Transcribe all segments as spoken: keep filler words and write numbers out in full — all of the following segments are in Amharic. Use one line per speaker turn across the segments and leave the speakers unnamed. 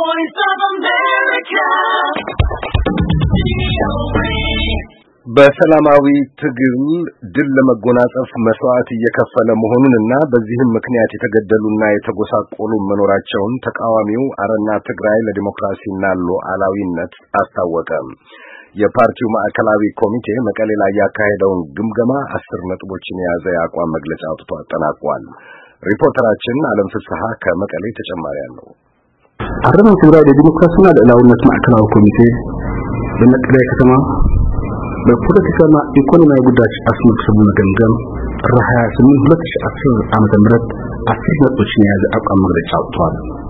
voice of America.
በሰላማዊ ትግል ድል ለመጎናጸፍ መስዋዕት እየከፈለ መሆኑንና በዚህም ምክንያት የተገደሉና የተጎሳቆሉ መኖራቸውን ተቃዋሚው አረና ትግራይ ለዲሞክራሲና ሉዓላዊነት አስታወቀ። የፓርቲው ማዕከላዊ ኮሚቴ መቀሌ ላይ ያካሄደውን ግምገማ አስር ነጥቦችን የያዘ የአቋም መግለጫ አውጥቶ አጠናቋል። ሪፖርተራችን ዓለም ፍስሐ ከመቀሌ ተጨማሪ አለው።
አረና ትግራይ ለዲሞክራሲና ሉዓላዊነት ማዕከላዊ ኮሚቴ በመቀሌ ከተማ በፖለቲካና ኢኮኖሚያዊ ጉዳዮች አስመልክቶ በመገምገም ጥር ሃያ ስምንት ሁለት ሺህ አስር ዓመተ ምህረት አስር ነጥቦችን የያዘ አቋም መግለጫ አውጥቷል።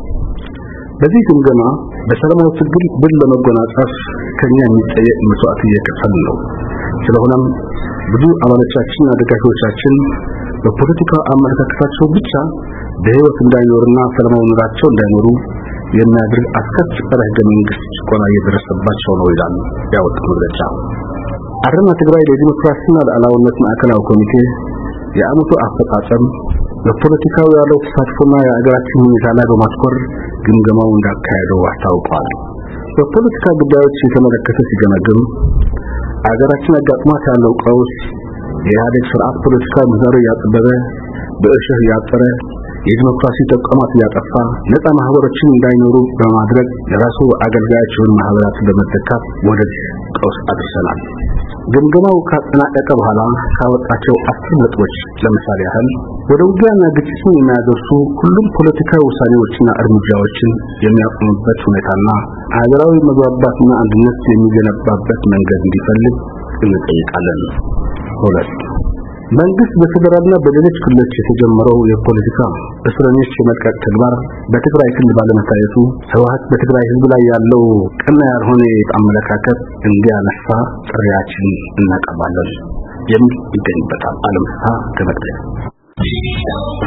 በዚህ ግምገማ በሰላማዊ ትግል ድል ለመጎናጸፍ ከኛ የሚጠየቅ መስዋዕት እየከፈልን ነው። ስለሆነም ብዙ አባሎቻችንና ደጋፊዎቻችን በፖለቲካ አመለካከታቸው ብቻ በህይወት እንዳይኖርና ሰላማዊ ኑሯቸው እንዳይኖሩ የሚያደርግ አስከፊ ጸረ ህገ መንግስት ጭቆና እየደረሰባቸው ነው ይላል ያወጣው መግለጫ። አረና ትግራይ ለዲሞክራሲና ለሉዓላዊነት ማዕከላዊ ኮሚቴ የዓመቱ አፈጻጸም በፖለቲካው ያለው ተሳትፎና የአገራችን ሁኔታ ላይ በማትኮር ግምገማው እንዳካሄደው አስታውቋል። በፖለቲካ ጉዳዮች የተመለከተ ሲገመግም አገራችን አጋጥሟት ያለው ቀውስ የኢህአዴግ ስርዓት ፖለቲካ ምህዳሩ ያጠበበ በእሽህ ያጠረ የዲሞክራሲ ተቋማት ያጠፋ ነፃ ማህበሮችን እንዳይኖሩ በማድረግ የራሱ አገልጋዮችን ማህበራት ለመተካት ወደ ቀውስ አድርሰናል። ግምገማው ካጠናቀቀ በኋላ ካወጣቸው አስር ነጥቦች ለምሳሌ ያህል ወደ ውጊያና ግጭትን የሚያደርሱ ሁሉም ፖለቲካዊ ውሳኔዎችና እርምጃዎችን የሚያቆሙበት ሁኔታና ሀገራዊ መግባባትና አንድነት የሚገነባበት መንገድ እንዲፈልግ እንጠይቃለን። ሁለት መንግስት በፌደራልና በሌሎች ክልሎች የተጀመረው የፖለቲካ እስረኞች የመልቀቅ ተግባር በትግራይ ክልል ባለመታየቱ ህወሓት በትግራይ ህዝብ ላይ ያለው ቀና ያልሆነ አመለካከት እንዲያነሳ ጥሪያችን እናቀርባለን የሚል ይገኝበታል። ዓለም ፍስሐ ከመቀሌ